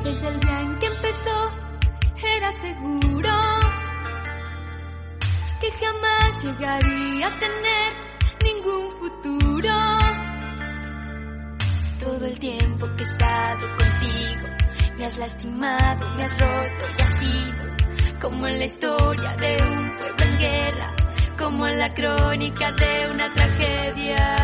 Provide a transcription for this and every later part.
Desde el día en que empezó, era seguro que jamás llegaría a tener ningún futuro. Todo el tiempo que he estado contigo, me has lastimado, me has roto y has sido como en la historia de un pueblo en guerra, como en la crónica de una tragedia.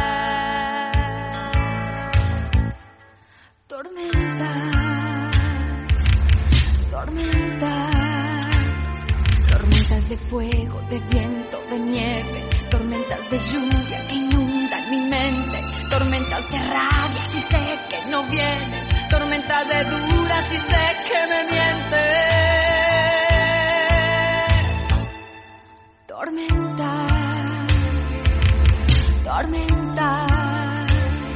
Tormentas de fuego, de viento, de nieve, tormentas de lluvia que inundan mi mente, tormentas de rabia si sé que no vienes, tormentas de dudas si sé que me mientes. Tormentas,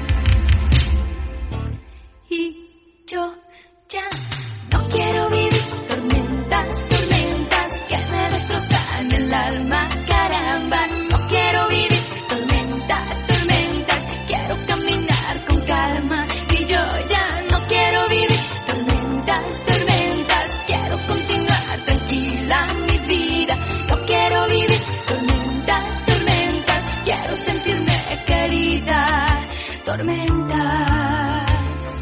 y yo ya no quiero vivir tormentas que me destrozan el alma, caramba. No quiero vivir tormentas, quiero caminar con calma. Y yo ya no quiero vivir tormentas, quiero continuar tranquila mi vida. No quiero vivir tormentas, quiero sentirme querida. Tormentas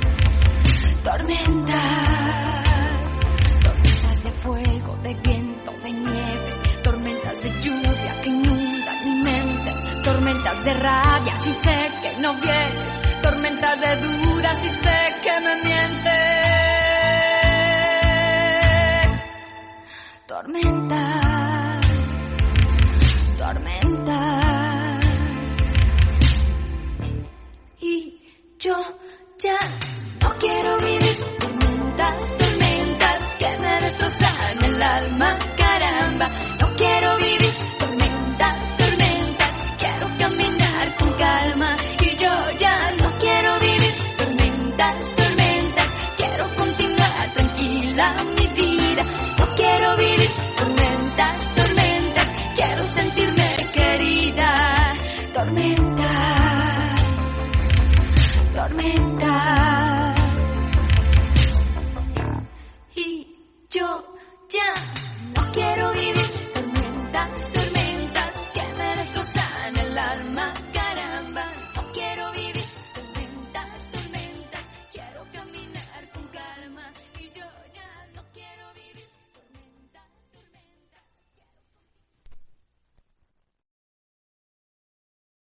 de fuego, de viento, de nieve, tormentas de lluvia que inundan mi mente, tormentas de rabia si sé que no vienes, tormentas de dudas si sé que me mientes. Tormentas.